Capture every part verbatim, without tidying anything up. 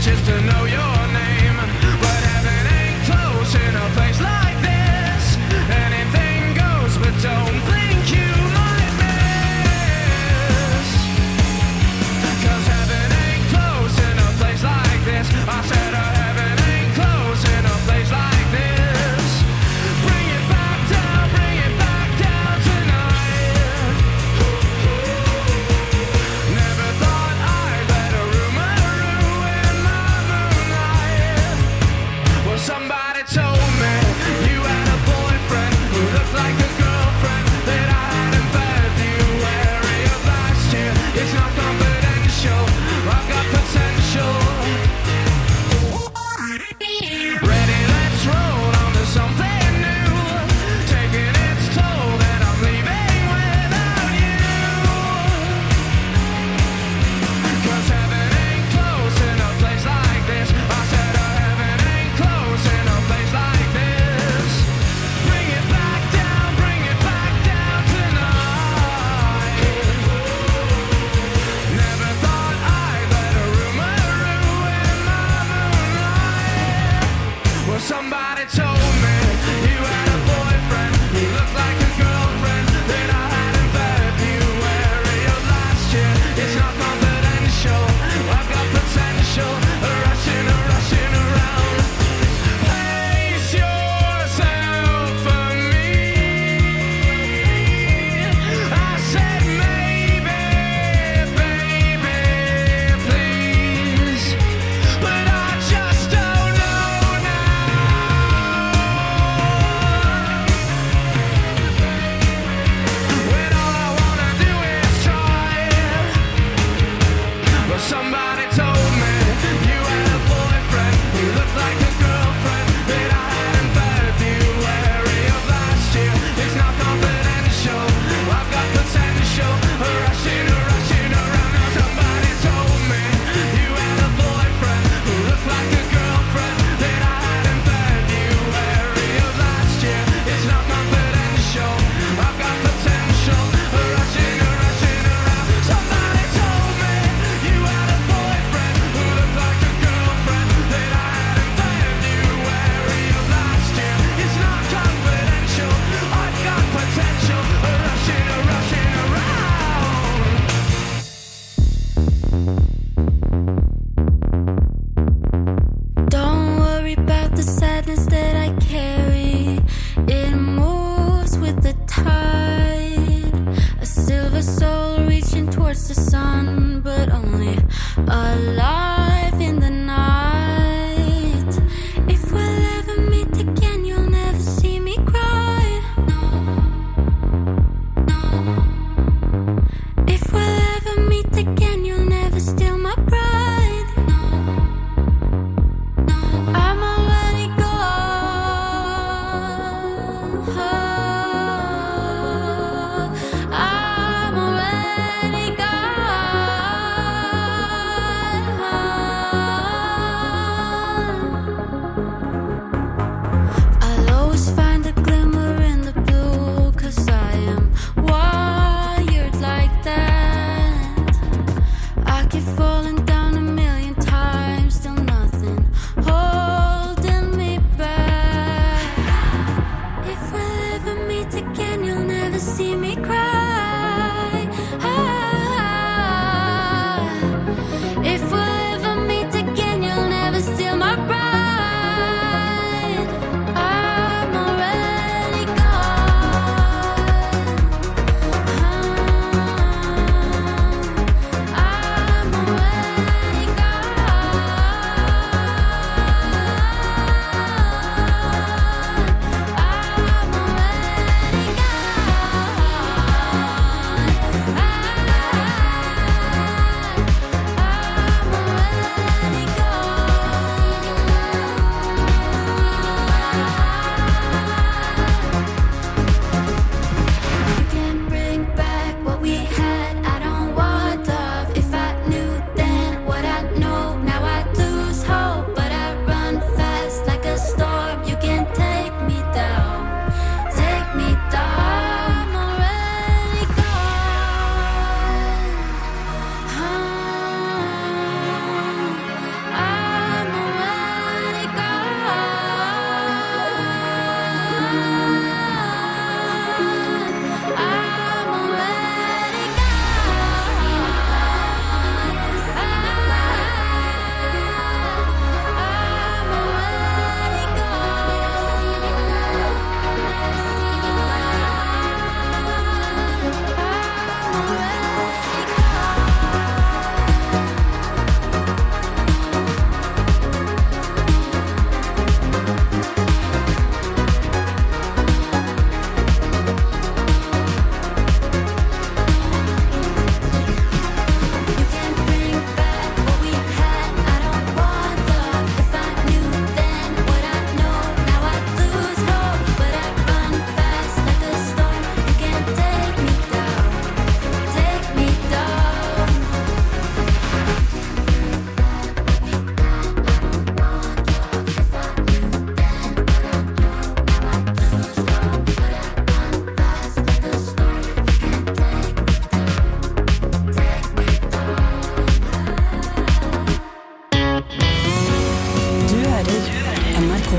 just to know your name. But heaven ain't close in a place like this. Anything goes, but don't think you might miss. Cause heaven ain't close in a place like this. I said uh, heaven ain't close in a place like this. Bring it back down, bring it back down tonight. Never thought I'd let a rumor ruin my moonlight. Well, somebody told me you had a boyfriend who looked like a girlfriend that I had in February of last year. It's not confidential, I've got potential. Ready, let's roll on to something new. Taking its toll that I'm leaving without you. Cause heaven ain't close in a place like this. I said uh, heaven ain't close in a place like this. Bring it back down, bring it back down tonight. Never thought I'd let a rumor ruin my moonlight. Well, somebody told me you had a boyfriend who looked like a girlfriend that I had in February of last year. It's not confidential, I've got potential. Rushing, rushing around. Place yourself for me. I said maybe, baby, please. But I just don't know now. When all I wanna do is try. Well, somebody told me you had a boyfriend who looked like a girlfriend that I had in February of last year. It's not confidential, I've got potential. Rushing, rushing around. Now somebody told me you had a boyfriend who looked like a girlfriend that I had in February of last year. It's not confidential, I've got potential. Rushing, rushing around. Somebody told me you had a boyfriend who looked like a girlfriend that I had in February of last year. It's not confidential, I've got potential. Rushing, rushing around. Don't worry about the sadness that I carry. It moves with the tide. A silver soul reaching towards the sun, but only alive in the night. If we'll ever meet again, you'll never see me cry. No, no. If we'll ever meet again, you'll never steal my pride. No. I'm already gone. I'm already gone.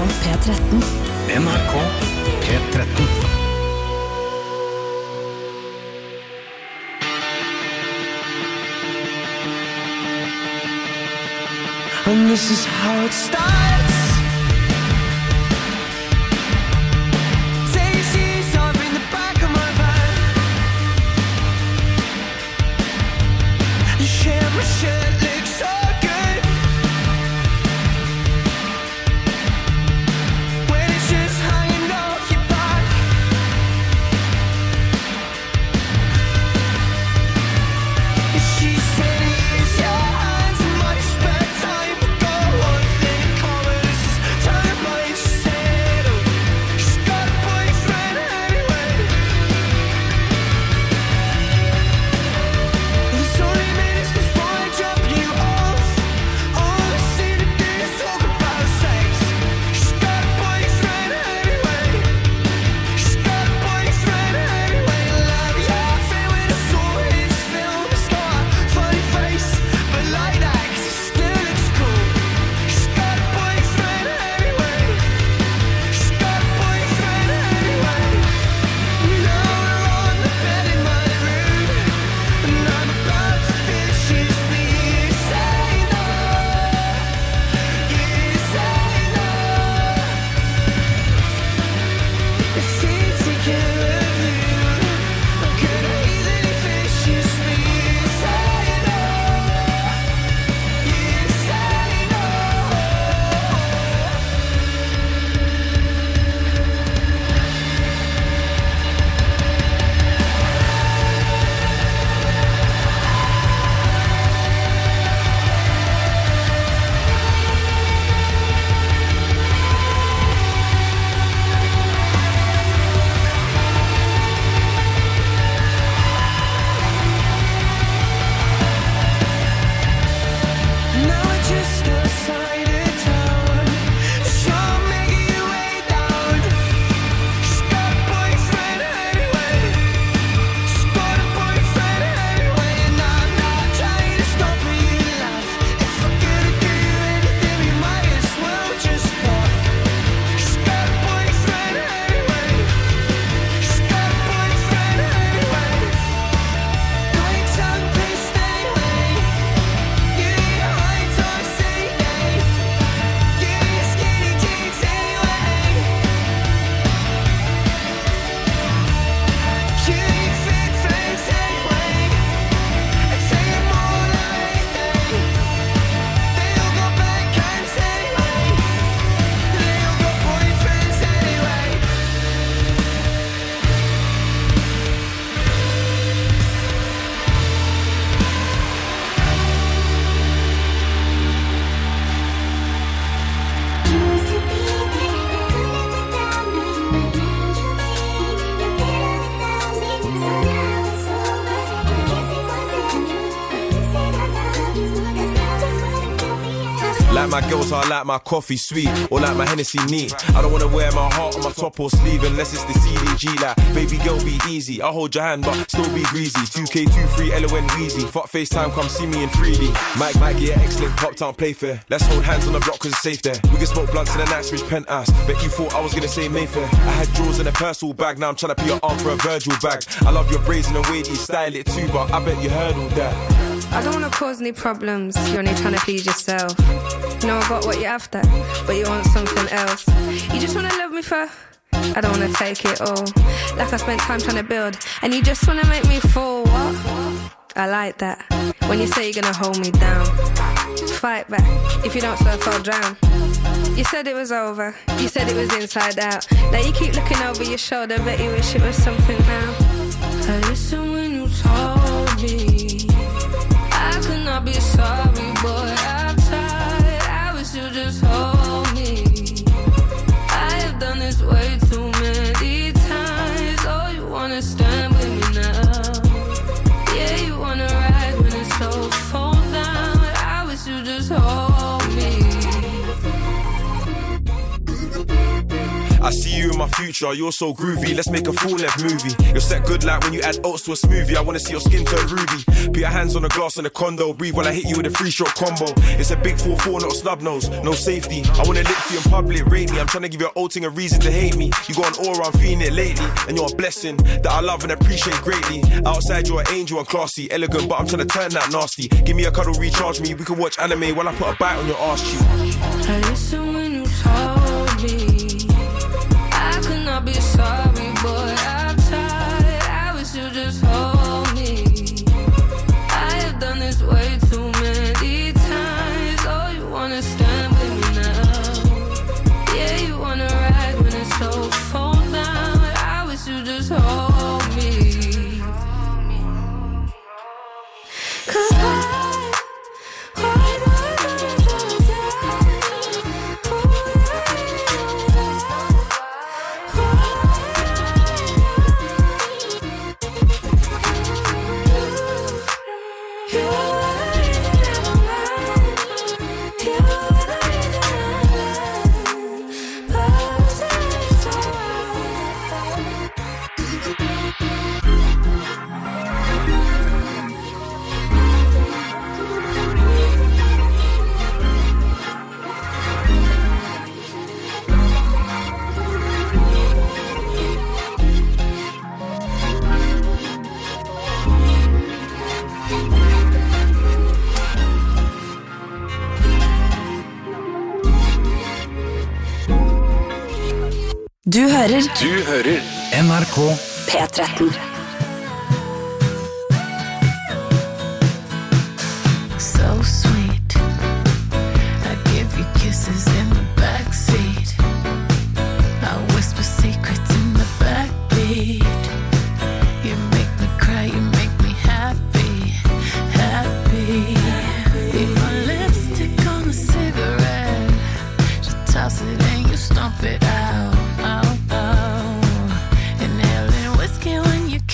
P tretten. N R K P tretten. And this is how it starts. Daisies up in the back of my van. You share my shirt, looks so good. When it's just hanging off your back. She said, use your hands and my spare time. Go one thing common, this is time like she said. Oh, she's got a boyfriend anyway. There's only minutes before I drop you off. All I seem to do is talk about sex. She's got a boyfriend anyway. She's got a boyfriend anyway. Love your friend when I saw his film. He's got a funny face, but like that 'cause he still looks cool. She's got a boyfriend anyway. She's got a boyfriend anyway. Now we're on the bed in my room, and I'm about to finish me. You say no, you say no. It seems to care of you. I could easily finish me. You say no, you say no. Now we're just outside of town. She'll make your way down. She's got a boyfriend anyway. She's got a boyfriend anyway. And I'm not trying to stop her, you laugh. If we're gonna do anything, we might as well just fuck. She's got a boyfriend anyway. She's got a boyfriend anyway. Got your tongue pissed anyway. You eat hot dogs any day. You eat skinny jeans anyway. You eat fit friends anyway. I tell you more like they. They all got backhands anyway. They all got boyfriends anyway. Like my girls, I like my coffee sweet, or like my Hennessy neat. I don't wanna wear my heart on my top or sleeve unless it's the C D G. Like, baby girl, be easy. I'll hold your hand, but still be greasy. two K two three L O N Weezy. Fuck FaceTime, come see me in three D. Mike, Mike, yeah, excellent. Pop town, play fair. Let's hold hands on the block cause it's safe there. We can smoke blunts in the Knightsbridge penthouse. Bet you thought I was gonna say Mayfair. I had drawers in a personal bag, now I'm trying to put your arm for a Virgil bag. I love your braids and the way that you style it too, but I bet you heard all that. I don't wanna cause any problems. You're only trying to please yourself. You know I got what you're after, but you want something else. You just wanna love me for I don't wanna take it all. Like I spent time trying to build, and you just wanna make me fall. What? I like that. When you say you're gonna hold me down. Fight back. If you don't surf, I'll drown. You said it was over. You said it was inside out. Now you keep looking over your shoulder. Bet you wish it was something now. I listen when you told me I could not be sorry, boy. I tried. I wish you just hold me. I have done this way too many times. Oh, you wanna stand with me now? Yeah, you wanna ride when it's so fall down. I wish you just hold me. I see you in my future, you're so groovy. Let's make a full-length movie. You're set good like when you add oats to a smoothie. I wanna see your skin turn ruby. Put your hands on the glass in the condo. Breathe while I hit you with a three-shot combo. It's a big four four, not a snub nose. No safety. I wanna lick for you in public, rate me. I'm trying to give your old thing a reason to hate me. You got an aura, I'm feeling it lately. And you're a blessing that I love and appreciate greatly. Outside you're an angel and classy, elegant, but I'm trying to turn that nasty. Give me a cuddle, recharge me. We can watch anime while I put a bite on your arse cheek. I listen when you told me I could not be sorry, boy, I tried. I wish you just hold me. I have done this way too many times. Oh, you wanna stand with me now? Yeah, you wanna ride when it's so full down. I wish you just hold me. Cause I Du hører Du hører N R K P tretten. So sweet, I give you kisses in the backseat. I whisper secrets in the backbeat. You make me cry, you make me happy, happy. Leave my lipstick on a cigarette. Just toss it and you stomp it out, out, out. Inhaling whiskey when you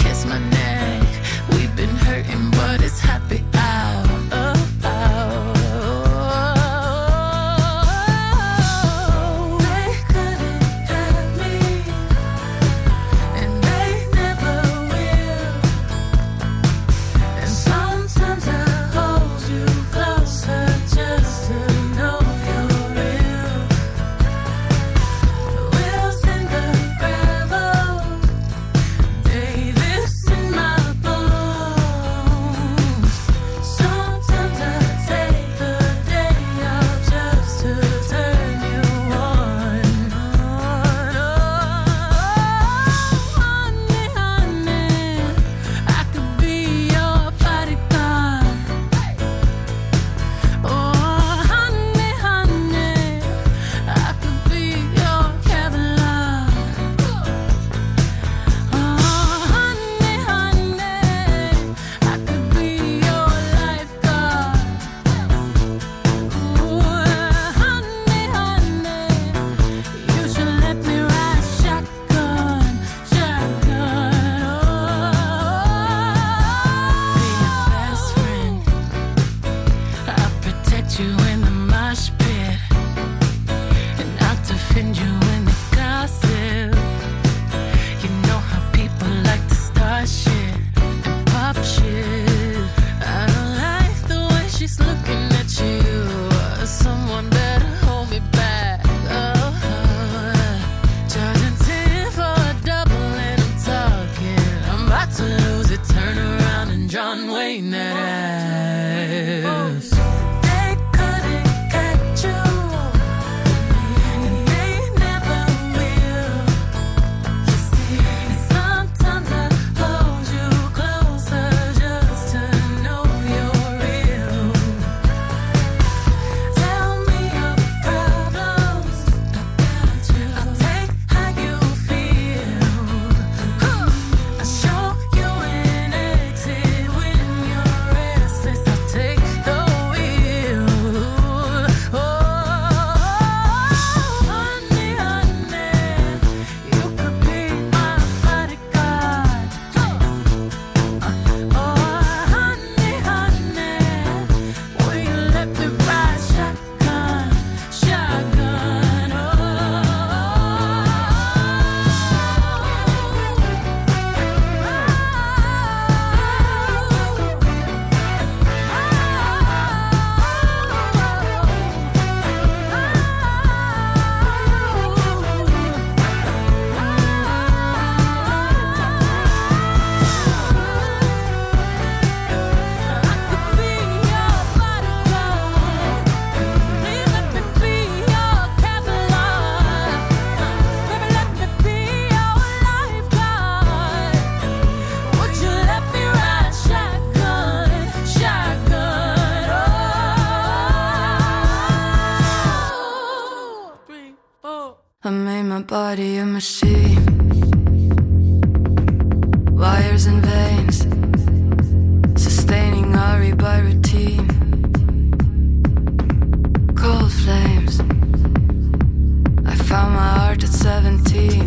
I made my body a machine. Wires and veins, sustaining Ari by routine. Cold flames, I found my heart at seventeen.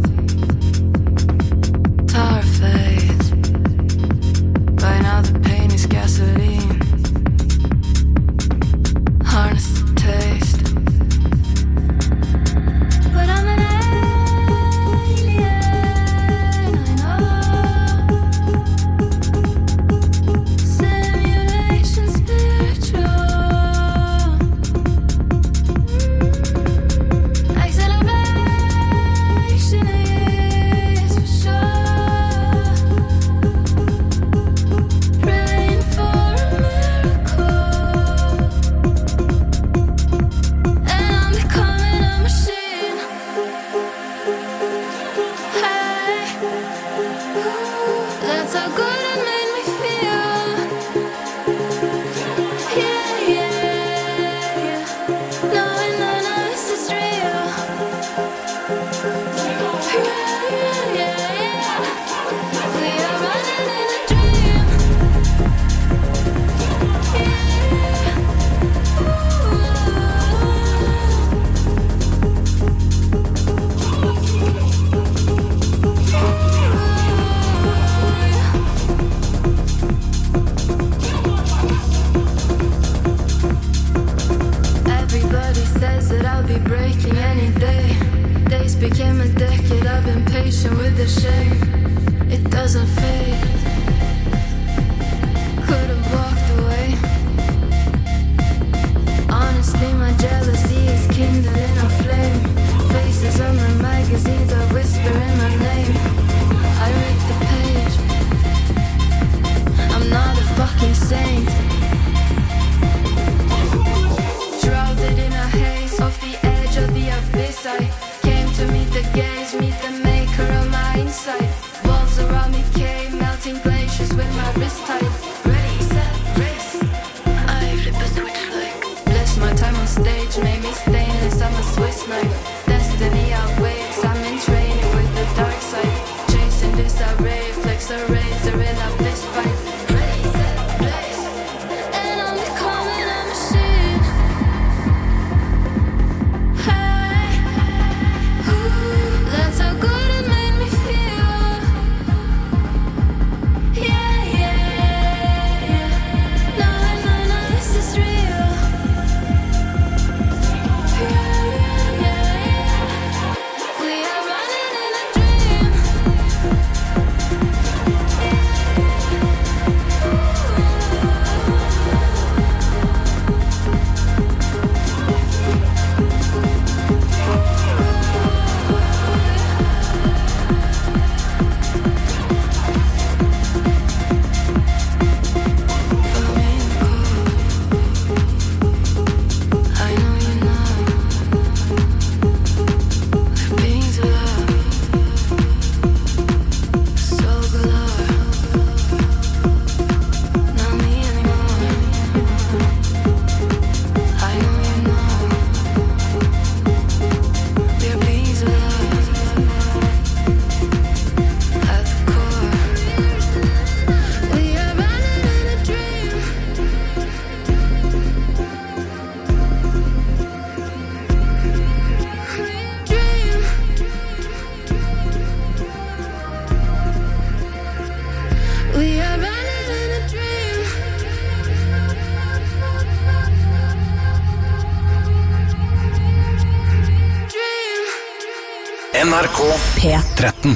Tar fades, by now the pain is gasoline. Harness the taste. But I'm an alien, I know. Simulation spiritual. Acceleration is for sure. Praying for a miracle. And I'm becoming a machine. Hey, that's how good it made me feel. Yeah, yeah, yeah. Knowing none of this is real. Yeah, yeah, yeah, yeah. We are running in a dream. Everybody says that I'll be breaking any day. Days became a decade, I've been patient with the shame. It doesn't fade. Could've walked away. Honestly, my jealousy is kindling a flame. Faces on the magazines are whispering my name. I read the page. I'm not a fucking saint. Shrouded in a haze, off the edge of the abyss, I came to meet the gaze, meet the maker of my insight. Walls around me came, melting glaciers with my wrist tight. Ready, set, race. I flip a switch like bless my time on stage, made me stainless, I'm a Swiss knife. Destiny outweighs, I'm in training with the dark side. Chasing this array, flex a razor in a fist fight. Ready, set, blaze. And I'm becoming a machine. Hey, ooh, that's how good it made me feel. Yeah, yeah, yeah. Knowing none of this is real. Yeah, yeah, yeah, yeah. We are running in a dream. I know you know. Beings of love, soul galore. Not me anymore. I know you know. We're beings of love at the core. We are running in a dream. Dream. We are running in a dream. Dream. N R K P tretten.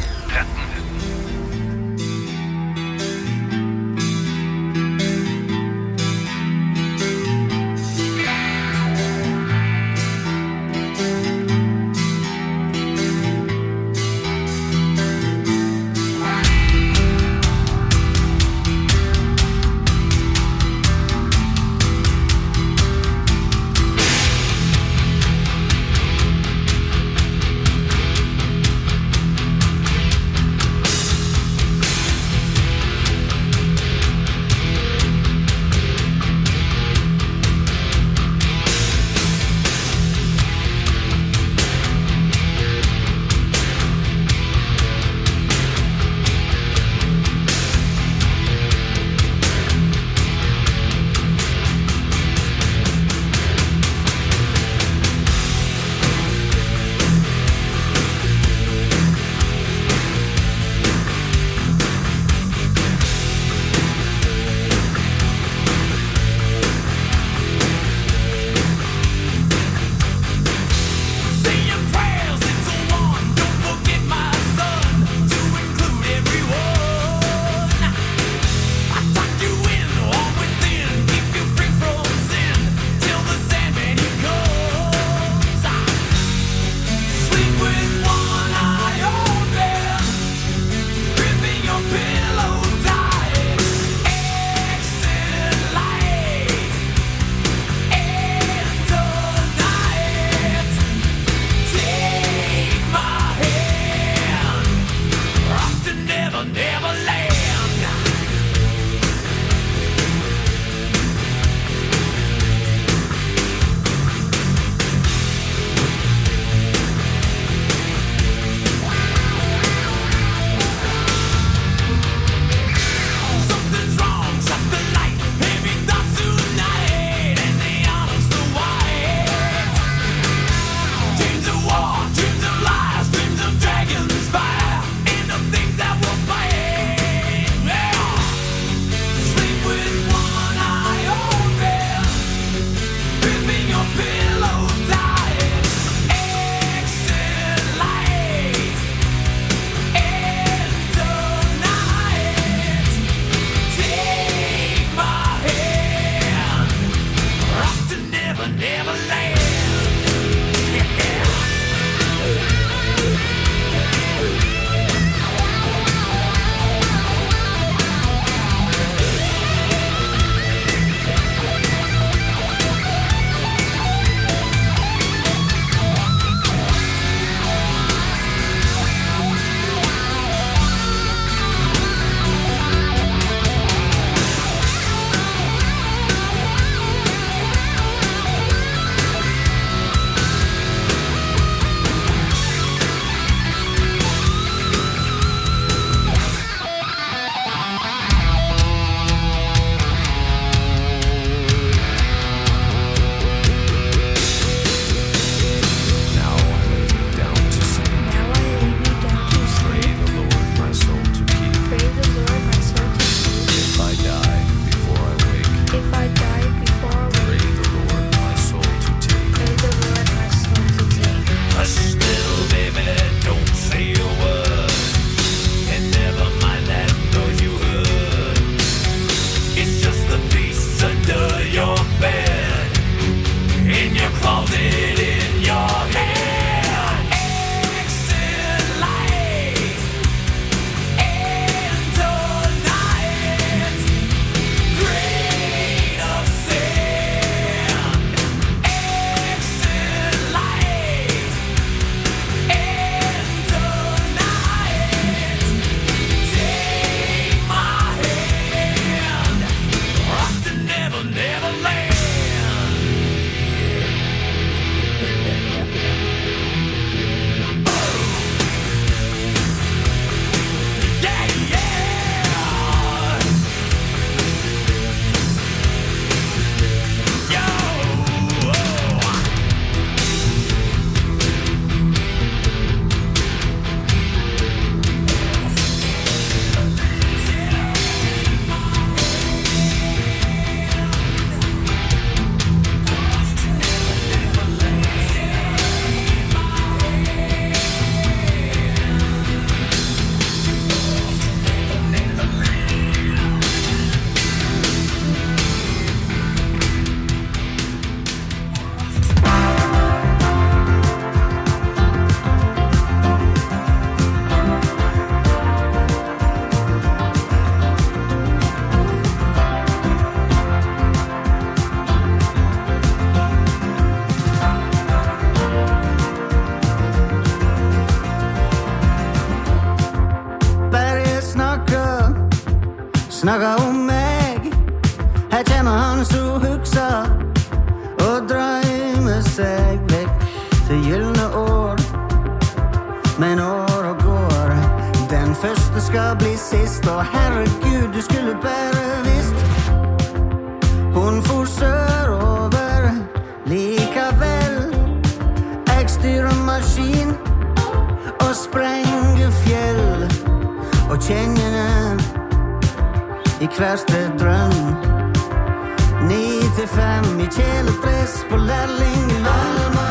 snakka om meg. Her kommer han så huksa og drømmer seg vekk til gyllene år. Men år og går, den første skal bli sist. Og herregud, du skulle bare visst. Hun får sørover likevel. Jeg styrer maskin og sprenger fjell. Og kjenner den i hverste drøm. Ni til fem i kjeledress på lærling i Alma.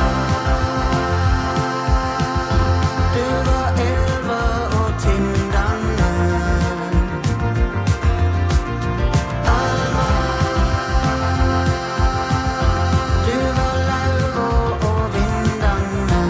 Du var elva og tindane. Alma. Du var lauva og vindane.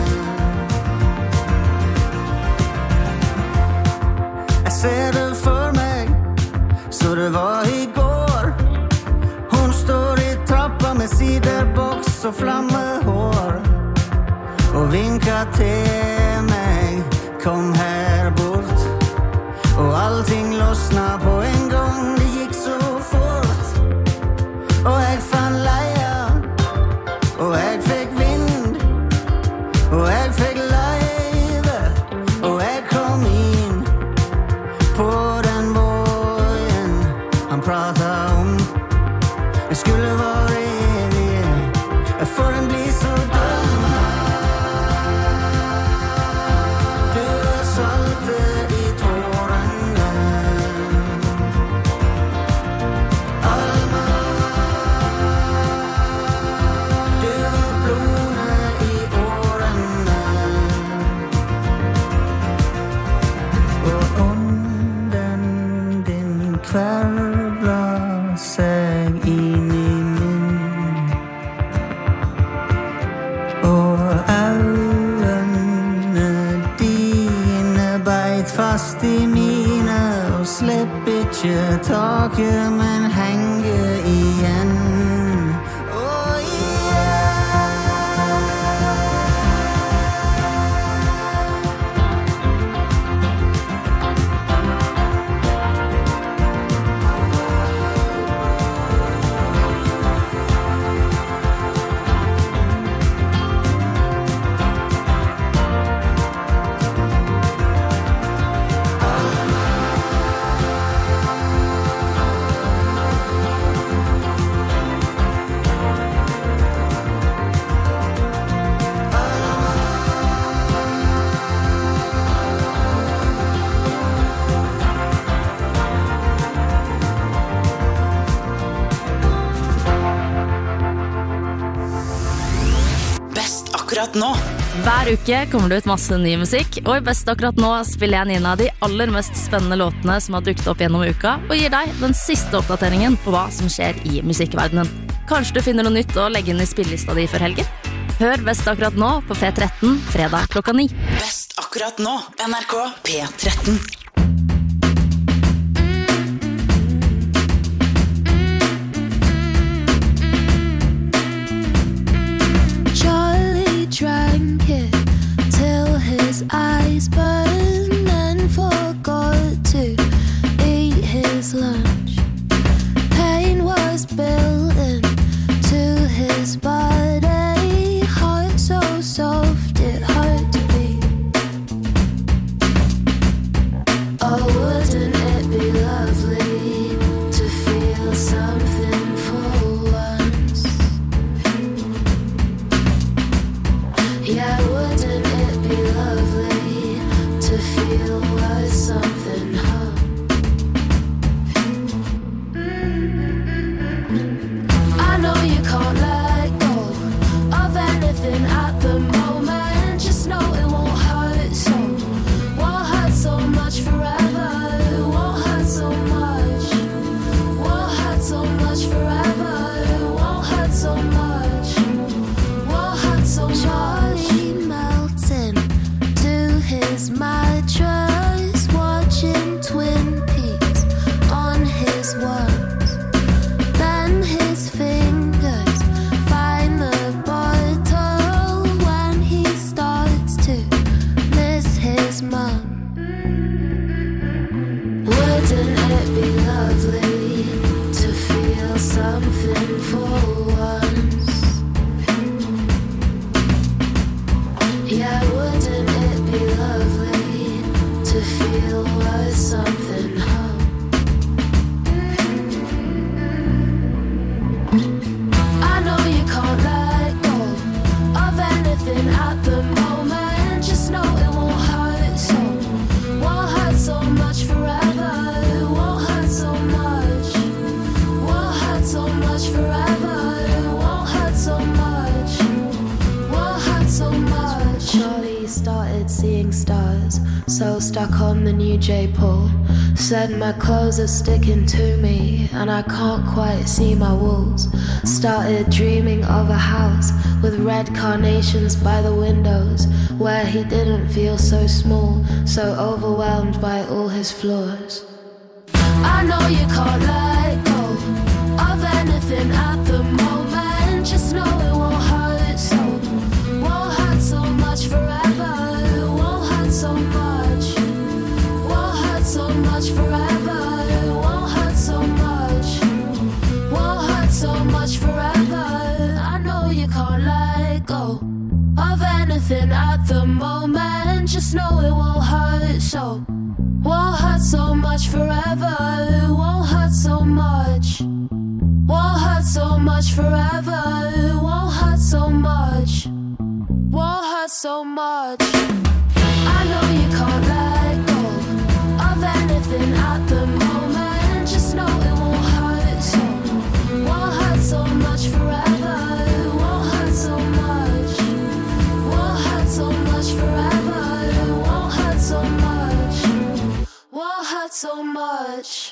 Jeg ser det for meg, så det var i går. Hun står i trappa med siderboks og flammehår og vinker til meg, kom her bort. Og allting losna på en gang, det gikk så fort. Og jeg fann leia, og jeg fikk vind, og jeg fikk leive, og jeg kom inn på den vågen han pratet om. Jeg skulle være evig, for den blir så døm. Du er saltet i tårene. Alma. Du var blodet i årene. Og ånden din kvervla seg inn i min. Og øynene dine beit fast i mine. Og slipp ikke taket, men henger igjen. Og igjen. Best akkurat nå. Hver uke kommer det ut masse ny musikk, og i Best akkurat nå spiller jeg inn av de aller mest spennende låtene som har dukket opp gjennom uka, og gir deg den siste oppdateringen på hva som skjer i musikkverdenen. Kanskje du finner noe nytt å legge inn i spillelista di for helgen? Hør Best akkurat nå på P tretten, fredag klokka ni. Best akkurat nå. N R K P tretten. Charlie drank it till his eyes burned and forgot to eat his lunch. Pain was built into his body, heart so soft it hurt to beat. Oh, wouldn't it be lovely to feel something for once? Yeah, wouldn't it be lovely to feel what something hurt? I know you can't let go of anything at the moment. Just know it won't hurt so, won't hurt so much forever. Won't hurt so much, won't hurt so much forever. Won't hurt so much, won't hurt so much. Charlie melting to his mattress, watching stars. So stuck on the new J-Paul. Said my clothes are sticking to me, and I can't quite see my walls. Started dreaming of a house with red carnations by the windows, where he didn't feel so small, so overwhelmed by all his flaws. I know you can't let go of anything at the moment. Just know it won't hurt so, won't hurt so much forever. It won't hurt so much, won't hurt so much forever. It won't hurt so much, won't hurt so much forever. I know you can't let go of anything at the moment. Just know it won't hurt so, won't hurt so much forever. It won't hurt so much, won't hurt so much forever. It won't hurt so much, won't hurt so much. I know you can't let go of anything at the moment. Just know it won't hurt so, won't hurt so much forever. It won't hurt so much, won't hurt so much forever. It won't hurt so much, won't hurt so much.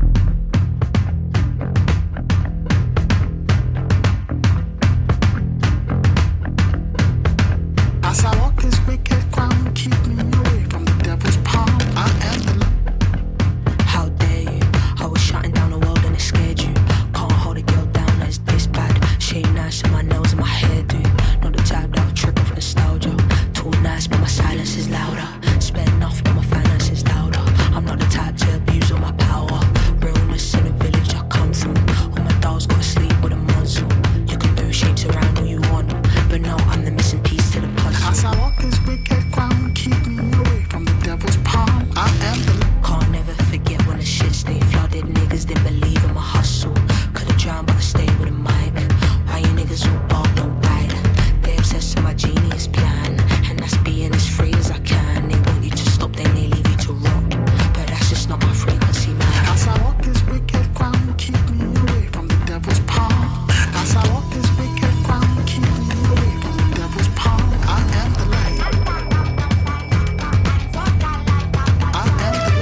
As I walk this wicked ground, keep me away from the devil's palm. I am the... How dare you? I was shutting down the world and it scared you. Can't hold a girl down, it's this bad. Shave nice on my nose and my hairdo. Not the type that would trip off nostalgia. Too nice but my silence is louder. Spend enough but my finance is louder. I'm not the type to abuse all my power. Realness in the village I come from. All my dolls gotta sleep with a muzzle. You can move shapes around all you want, but no, I'm the missing piece to the puzzle. As I walk this wicked ground, keep me away from the devil's palm. I am the... Can't never forget when the shit stayed flooded. Niggas didn't believe in my hustle. Could've drowned but I stayed with a mic. Why you niggas all bark, no bite? They obsessed with my genius plan, and that's being as free as I can. They want you to stop, then they leave you to rot. But that's just not my frequency, man. As I walk this wicked ground, keep me away from the devil's palm. As I walk this wicked ground, keep me away from the devil's palm. I am the light. I am the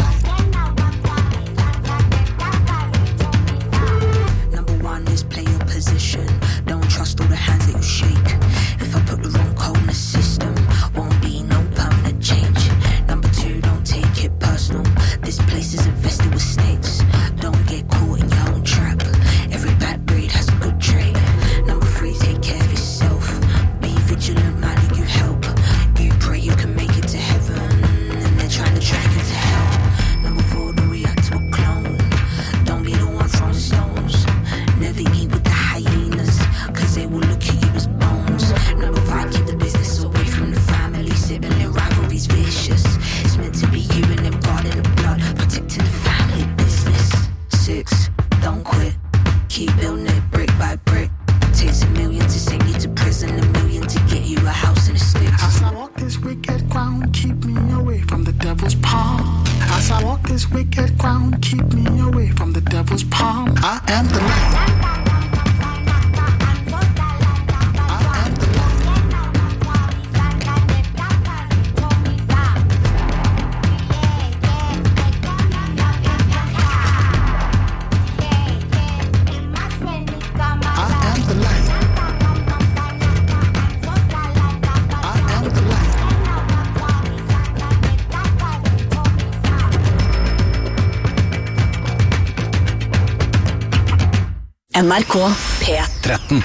light. Number one is play your position. Don't trust all the hands that you shake. If I put the wrong code in the system, won't be no permanent change. Number two, don't take it personal. This place is infested with snakes. Don't get caught in your own trap. Every bad breed has a good trait. Number three, take care of yourself. Be vigilant, man, and you help. You pray you can make it to heaven, and they're trying to drag you to hell. Number four, don't react to a clone. Don't be the one throwing stones. Never eat with the hyenas, cause they will look at you as bones. Number five, keep the business away from the family. Sibling rivalry's vicious. It's meant to be you and them God in the blood, protecting the family business. Six, don't quit. Keep building it brick by brick. Takes a million to send you to prison, a million to get you a house and a sticks. As I walk this wicked ground, keep me away from the devil's palm. As I walk this wicked ground, keep me away from the devil's palm. I am the light. N R K P tretten.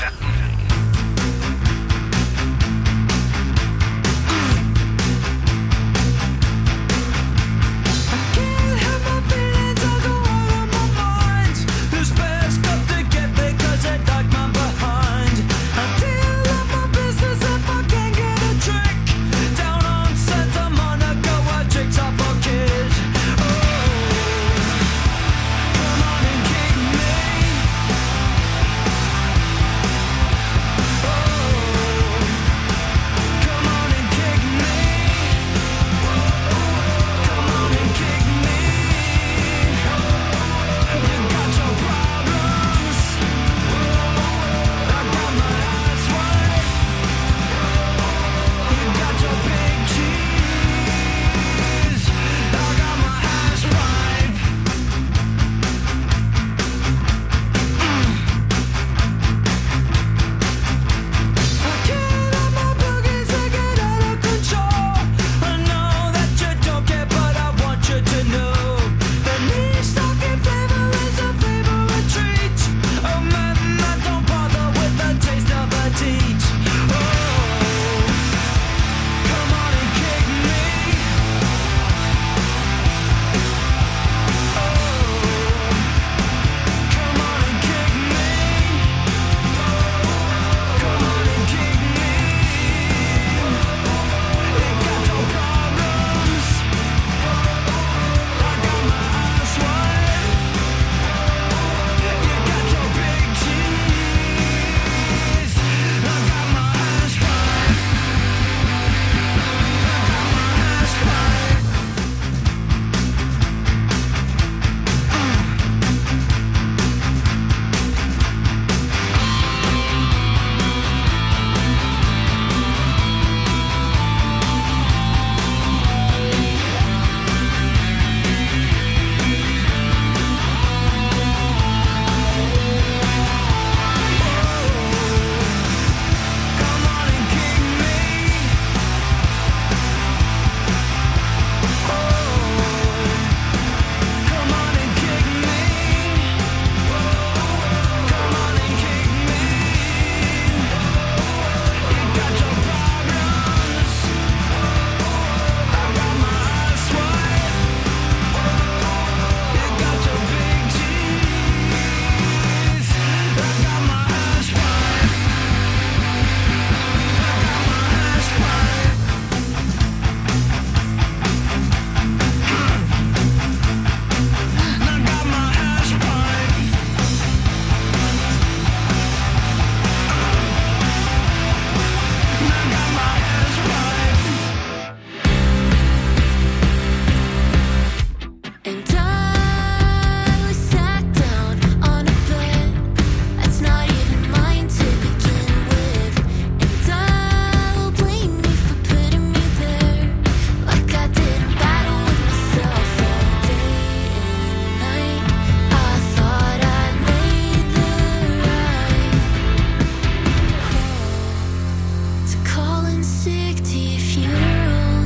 försiktig i funeral.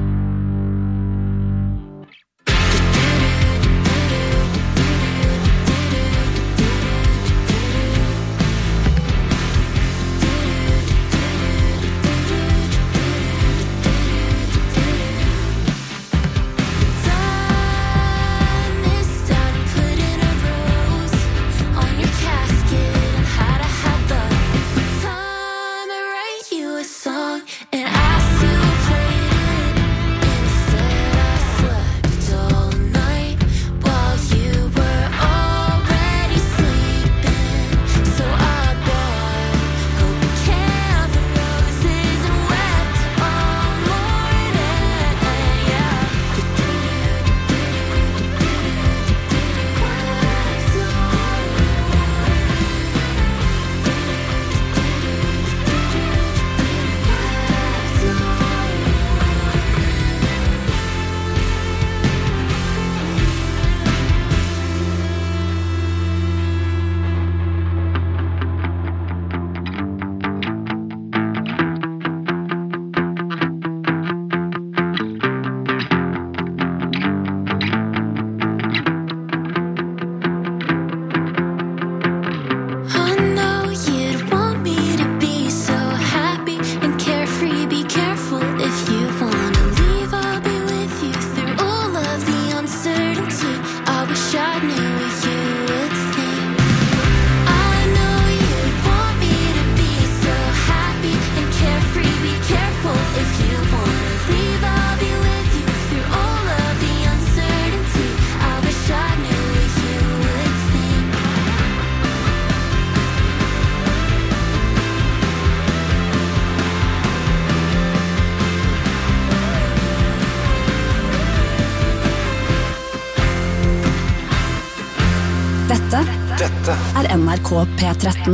Dette er N R K P tretten.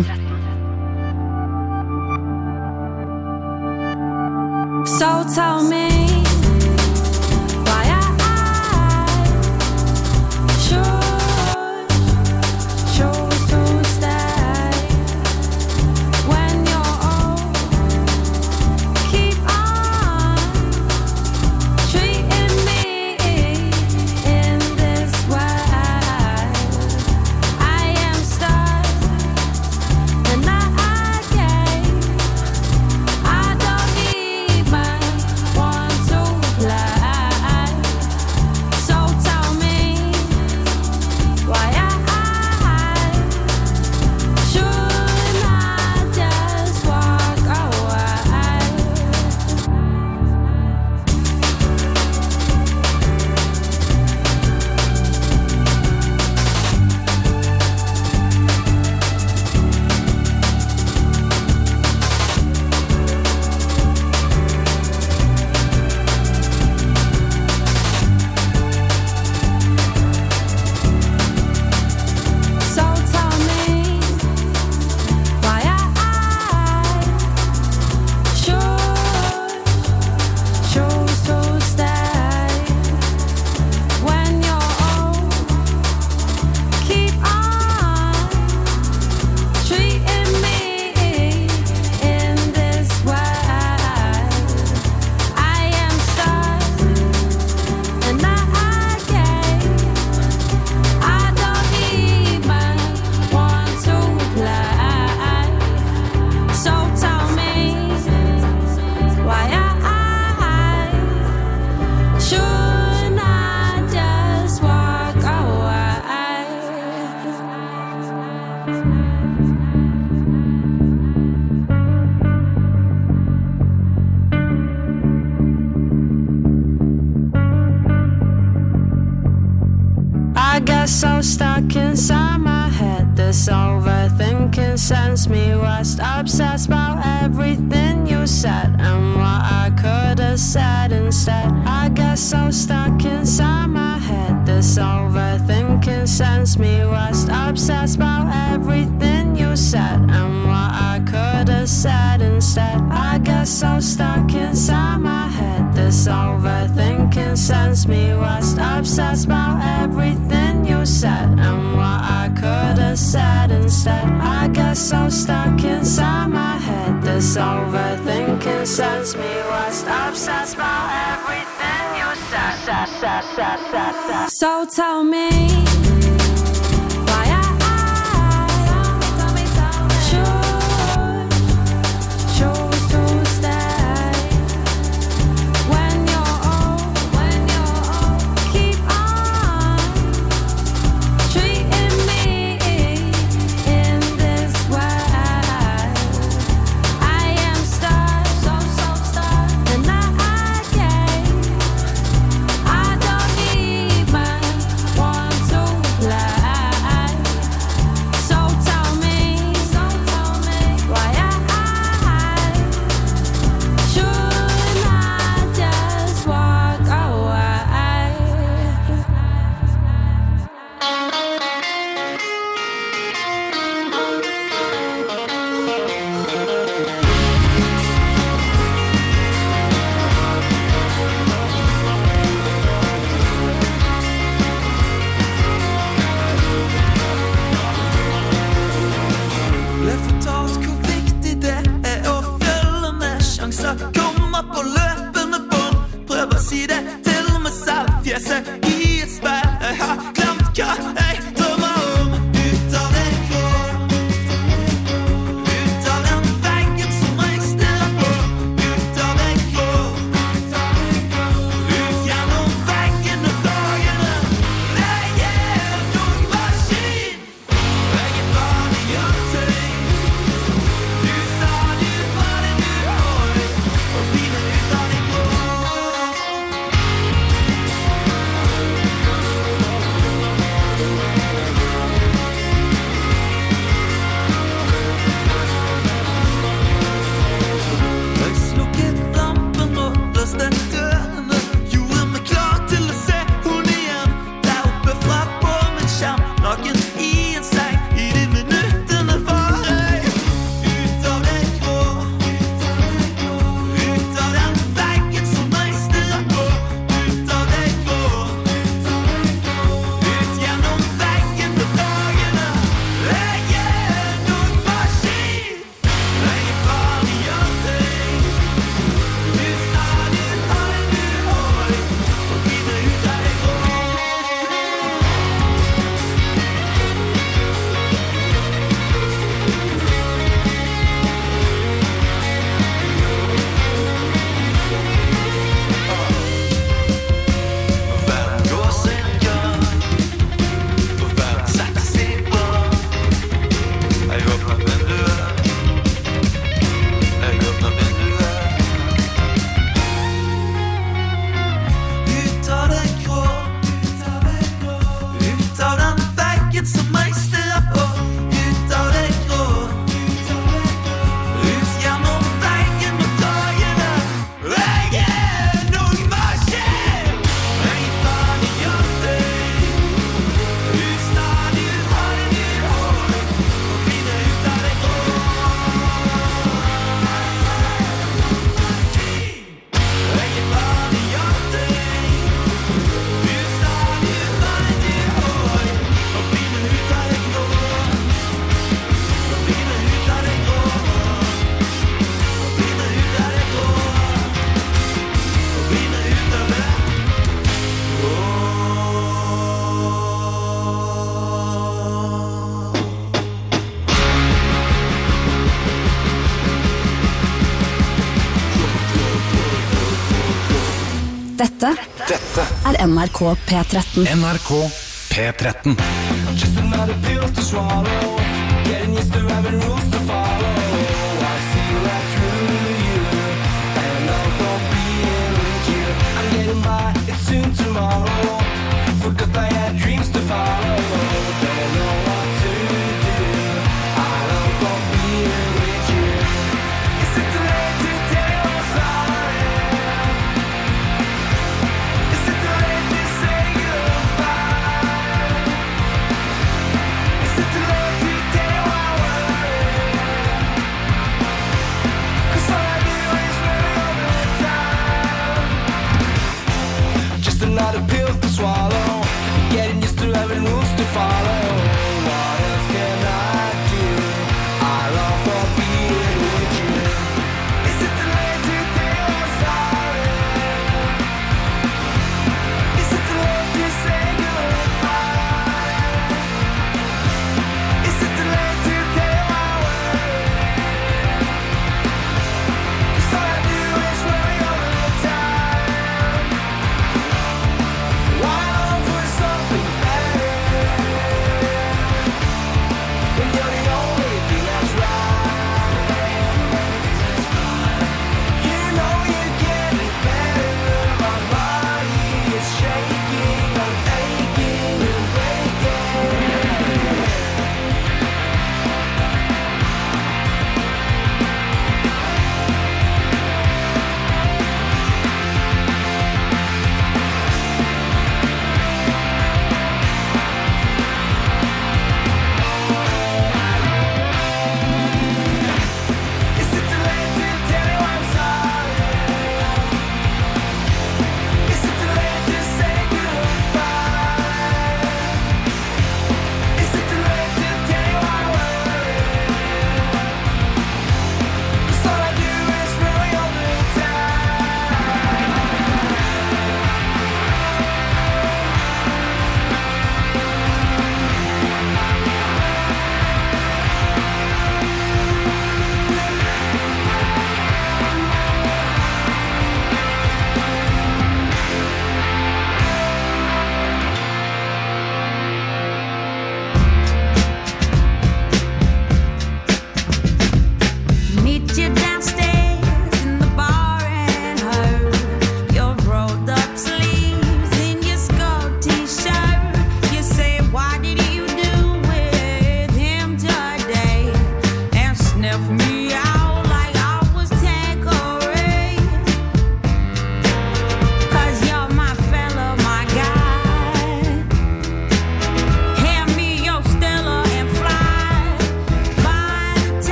So tell me why I should choose to stay when you're old. Keep on treating me in this way. I am stuck and I gave. I don't even want to play. So tell me why I should not just walk away. So tell me why I should choose to stay when you're old. Keep on treating me in this way. I am stuck and I gave. I don't even want to play. So tell me why I should not just walk away. I get so stuck inside my head. This overthinking sends me west. Obsessed about everything you said and what I could have said instead. I get so stuck inside my head. This overthinking sends me west. Obsessed about everything you said and what I could have said instead. I get so stuck inside my head. This overthinking sends me west. Obsessed about everything you said and what I could have said instead. I get so stuck inside my head. This overthinking can sense me. What's upset about everything you said? So tell me why I should choose to stay when you're old, when you're old. Keep on treating me in this way. I am stuck, so so stuck, and I can't. I don't even want to play. So tell me, so tell me why I should not just walk away. Ble fortalt hvor viktig det er å følge med sjanser. Komme på løpende bånd. Prøv å si det til meg selv. Fjeset i et speil. Jeg har glemt hva jeg drømmer om. Ut av det grå. Ut av den veggen som jeg stirrer på. Ut av det grå. Ut gjennom veggen og dagene. Jeg er noen maskin. Jeg er ferdig av ting. Du sa du var det du har. Og blir det ut av det grå. Jeg slukket lampen og låste dørene. Gjorde meg klar til å se hun igjen. Der oppe fra på min skjerm. Naken i en seng. I de minuttene var jeg ut av det grå. Ut av den veggen som jeg stirrer på. Ut av det grå. Ut gjennom veggen og dagene. Jeg er noen maskin. Jeg er ferdig av ting. Du sa du har det du har. Og blir det ut av det grå. Verden går sin gang. Og verden setter sin brann. Jeg åpner vinduet. Jeg åpner vinduet. Ut av det grå. Ut av den veggen som jeg stirrer på. Ut av det grå. Ut gjennom veggen og dagene. Jeg er noen maskin. Jeg er ferdig av ting. Du sa du har det du har. Og blir det ut av det grå. Jeg er ferdig av ting. Du sa du har det du har. Og blir det ut av det grå. Og blir det ut av det grå. Og blir det ut av det grå. Og blir det ut av det Dette Dette er N R K P tretten. N R K P tretten. Just another pill to swallow. Getting used to having rules to follow. I see right through you. And I'm from being with you. I'm getting by, it's soon tomorrow. Forgot I had dreams to follow. Don't know what to do. I love from being with you. Is it too late to tell you I'm sorry? Is it too late to say goodbye? Is it too late to tell you I worry?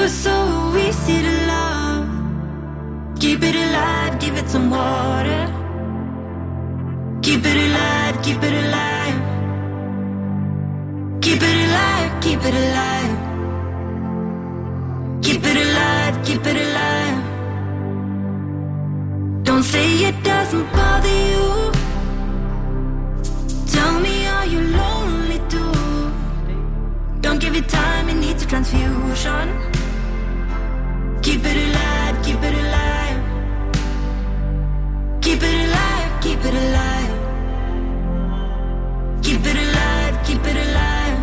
was so easy to love. Keep it alive, give it some water. Keep it alive, keep it alive. Keep it alive, keep it alive. Keep it alive, keep it alive. Don't say it doesn't bother you. Tell me, are you lonely too? Don't give it time, it needs a transfusion. Keep it alive, keep it alive. Keep it alive, keep it alive. Keep it alive, keep it alive.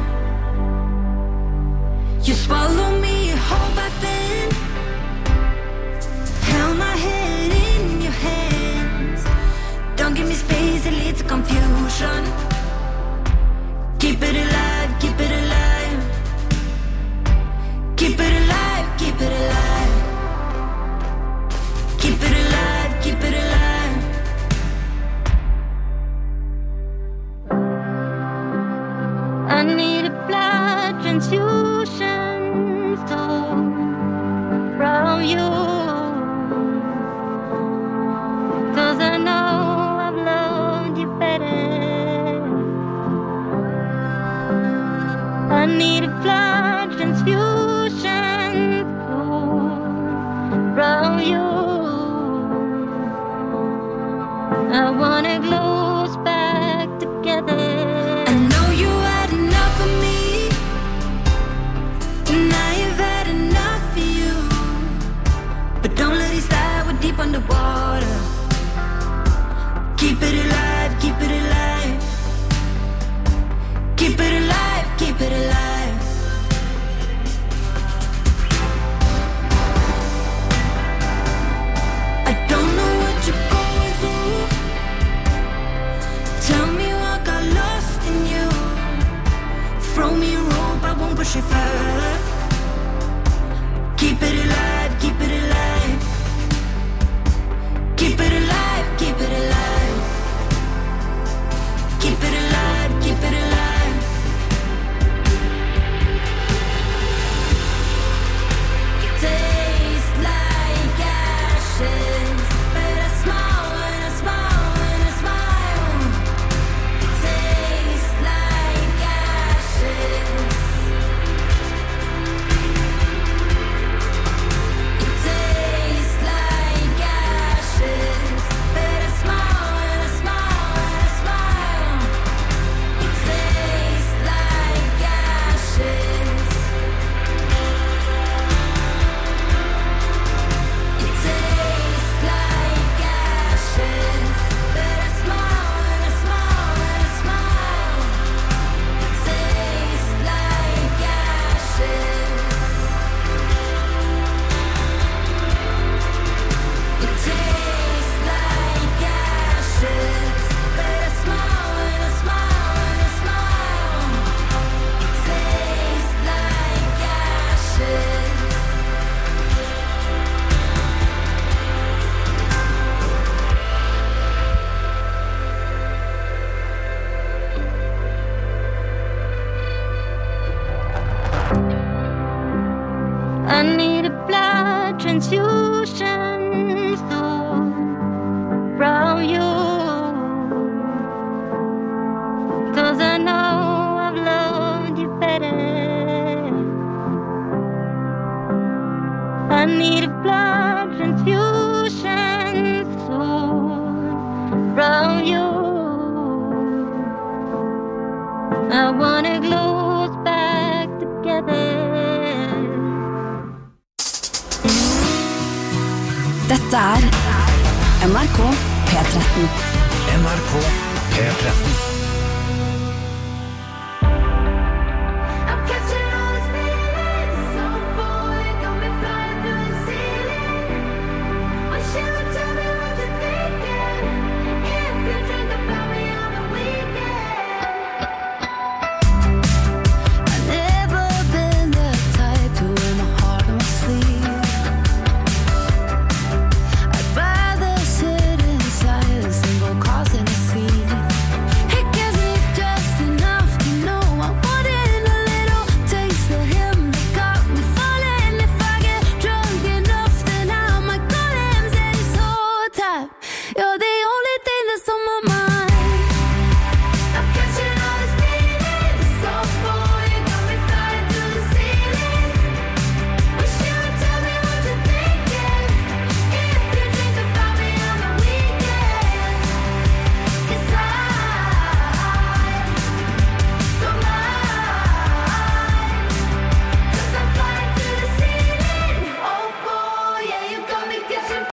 You swallow me whole back then. Held my head in your hands. Don't give me space, it leads to confusion. Keep it alive, keep it alive. Keep it alive, keep it alive. Keep it alive, keep it alive. I need a blood transfusion so from you. Cause I know I've loved you better. I need a blood transfusion from you. I wanna glue us back together. I know you had enough of me. Now you've had enough of you. But don't let it slide, we're deep underwater. Keep it alive, keep it alive. Keep it alive, keep it alive. I don't know what you're going through. Tell me what got lost in you. Throw me a rope, I won't push it further. Keep it alive, keep it alive. Keep it alive, keep it alive. Keep it alive, keep it alive. It tastes like ashes, but I smile when I smile when I smile. It tastes like ashes. It tastes like ashes, but I smile when I smile when I smile. It tastes like ashes. It tastes like ashes, but I smile when I smile when I smile. It tastes like ashes. It tastes like ashes, but I smile when I smile when I smile. It tastes like ashes. I need a blood transfusion so from you. Cause I know I've loved you better. I need a blood transfusion so from you. I wanna glue us back together. Dette er N R K P tretten. N R K P tretten.